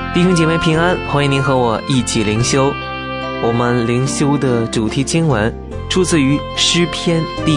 弟兄姐妹平安，欢迎您和我一起灵修。我们灵修的主题经文出自于诗篇第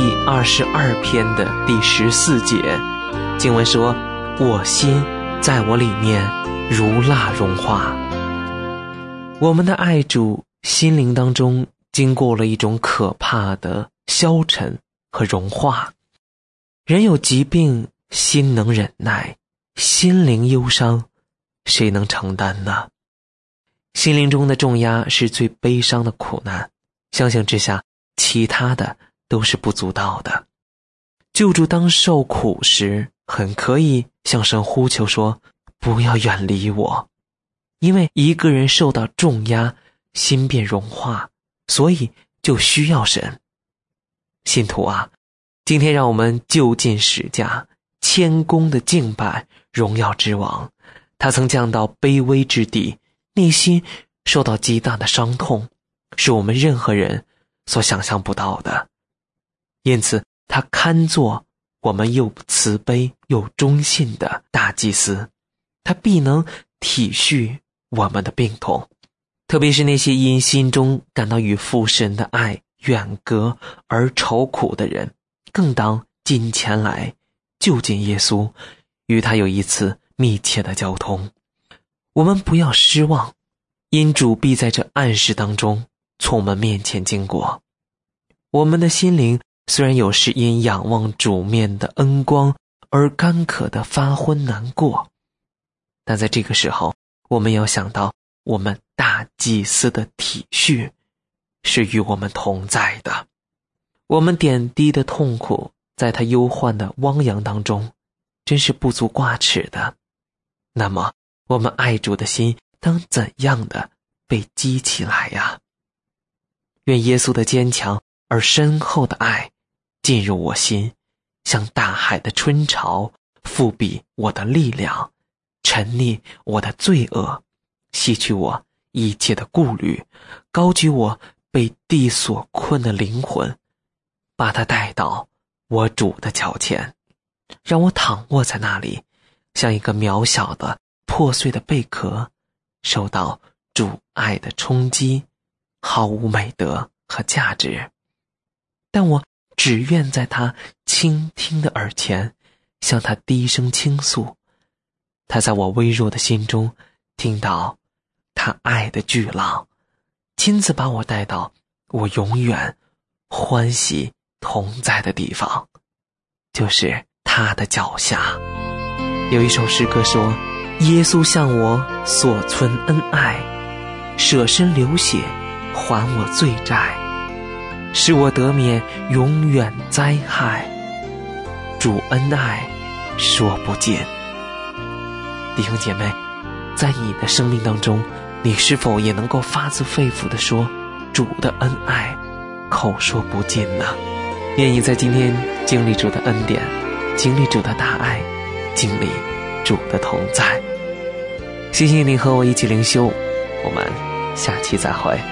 22篇的第14节。经文说，我心在我里面如蜡融化。我们的爱主心灵当中经过了一种可怕的消沉和融化。人有疾病，心能忍耐，心灵忧伤，谁能承担呢？心灵中的重压是最悲伤的苦难，相形之下，其他的都是不足道的。救主当受苦时，很可以向神呼求说，不要远离我。因为一个人受到重压，心便融化，所以就需要神。信徒啊，今天让我们就近十架，谦恭的敬拜荣耀之王。他曾降到卑微之地，内心受到极大的伤痛，是我们任何人所想象不到的。因此他堪作我们又慈悲又忠信的大祭司，他必能体恤我们的病痛，特别是那些因心中感到与父神的爱远隔而愁苦的人，更当近前来就近耶稣，与他有一次密切的交通。我们不要失望，因主必在这暗室当中从我们面前经过。我们的心灵虽然有时因仰望主面的恩光而干渴的发昏难过，但在这个时候，我们要想到我们大祭司的体恤是与我们同在的。我们点滴的痛苦在他忧患的汪洋当中真是不足挂齿的。那么我们爱主的心当怎样的被激起来呀？愿耶稣的坚强而深厚的爱进入我心，像大海的春潮，覆庇我的力量，沉溺我的罪恶，吸取我一切的顾虑，高举我被地所困的灵魂，把它带到我主的脚前，让我躺卧在那里，像一个渺小的破碎的贝壳，受到主爱的冲击，毫无美德和价值。但我只愿在他倾听的耳前向他低声倾诉，他在我微弱的心中听到他爱的巨浪，亲自把我带到我永远欢喜同在的地方，就是他的脚下。有一首诗歌说，耶稣向我所存恩爱，舍身流血还我罪债，使我得免永远灾害，主恩爱说不尽。弟兄姐妹，在你的生命当中，你是否也能够发自肺腑地说主的恩爱口说不尽呢？愿意在今天经历主的恩典，经历主的大爱，经历主的同在。谢谢你和我一起灵修，我们下期再会。